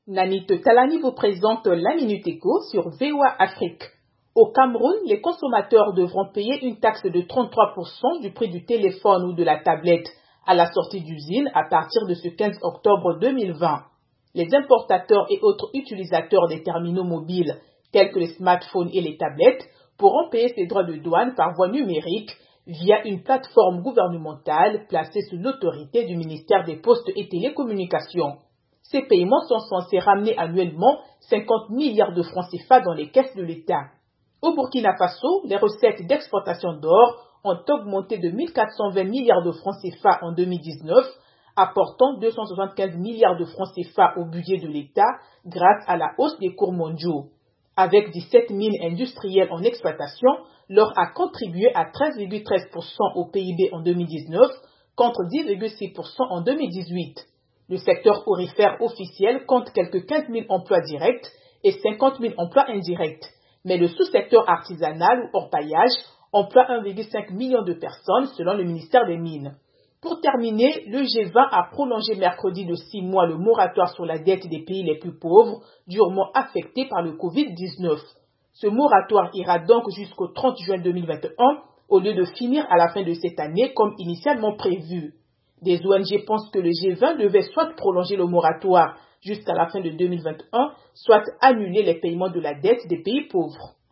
Nanit Talani vous présente la Minute Éco sur VOA Afrique. Au Cameroun, les consommateurs devront payer une taxe de 33% du prix du téléphone ou de la tablette à la sortie d'usine à partir de ce 15 octobre 2020. Les importateurs et autres utilisateurs des terminaux mobiles, tels que les smartphones et les tablettes, pourront payer ces droits de douane par voie numérique via une plateforme gouvernementale placée sous l'autorité du ministère des Postes et Télécommunications. Ces paiements sont censés ramener annuellement 50 milliards de francs CFA dans les caisses de l'État. Au Burkina Faso, les recettes d'exportation d'or ont augmenté de 1 420 milliards de francs CFA en 2019, apportant 275 milliards de francs CFA au budget de l'État grâce à la hausse des cours mondiaux. Avec 17 mines industrielles en exploitation, l'or a contribué à 13,13% au PIB en 2019 contre 10,6% en 2018. Le secteur aurifère officiel compte quelques 15 000 emplois directs et 50 000 emplois indirects. Mais le sous-secteur artisanal ou orpaillage emploie 1,5 million de personnes selon le ministère des Mines. Pour terminer, le G20 a prolongé mercredi de 6 mois le moratoire sur la dette des pays les plus pauvres, durement affectés par le Covid-19. Ce moratoire ira donc jusqu'au 30 juin 2021, au lieu de finir à la fin de cette année comme initialement prévu. Des ONG pensent que le G20 devait soit prolonger le moratoire jusqu'à la fin de 2021, soit annuler les paiements de la dette des pays pauvres.